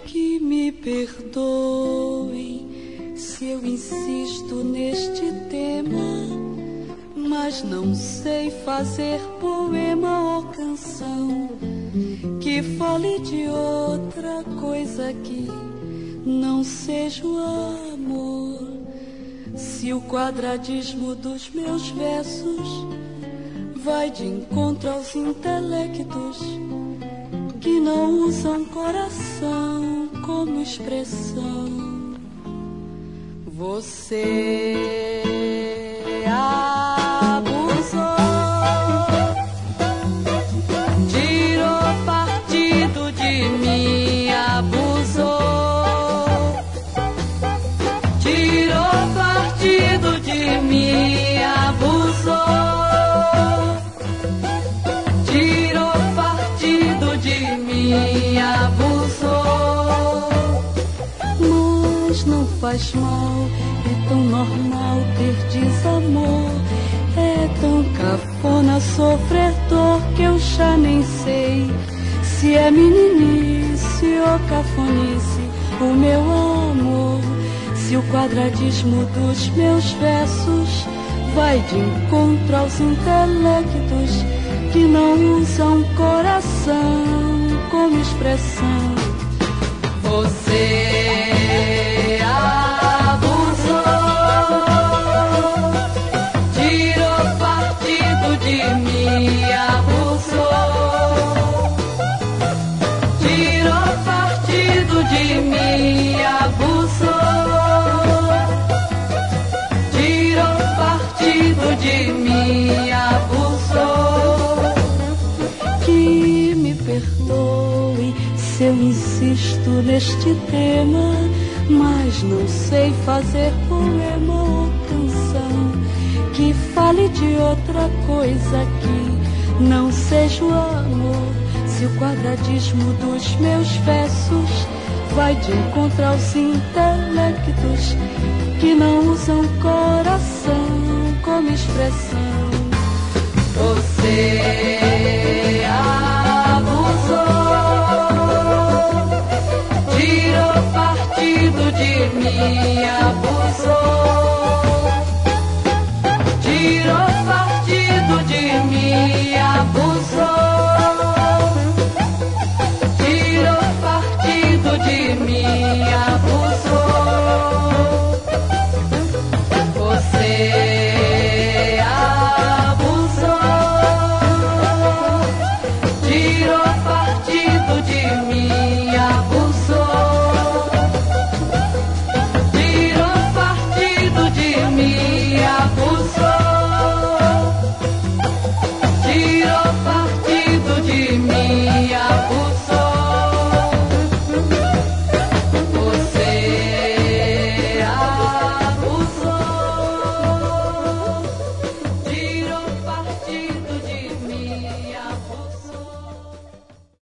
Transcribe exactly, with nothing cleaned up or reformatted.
Que me perdoem se eu insisto neste tema, mas não sei fazer poema ou canção que fale de outra coisa que não seja o amor. Se o quadradismo dos meus versos vai de encontro aos intelectos que não usam coração como expressão, você abusou, tirou partido de mim, abusou, tirou partido de mim, abusou, tirou partido de mim, abusou. Mas não faz mal, é tão normal ter desamor, é tão cafona sofrer dor que eu já nem sei se é meninice ou cafonice o meu amor. Se o quadradismo dos meus versos vai de encontro aos intelectos que não usam coração como expressão, você abusou, tirou partido de mim, abusou, tirou partido de mim, abusou, tirou partido de mim, abusou. Que me perdoe se eu insisto neste tema, mas não sei fazer poema ou canção que fale de outra coisa que não seja o amor. Se o quadradismo dos meus versos vai de encontro aos intelectos que não usam coração como expressão, você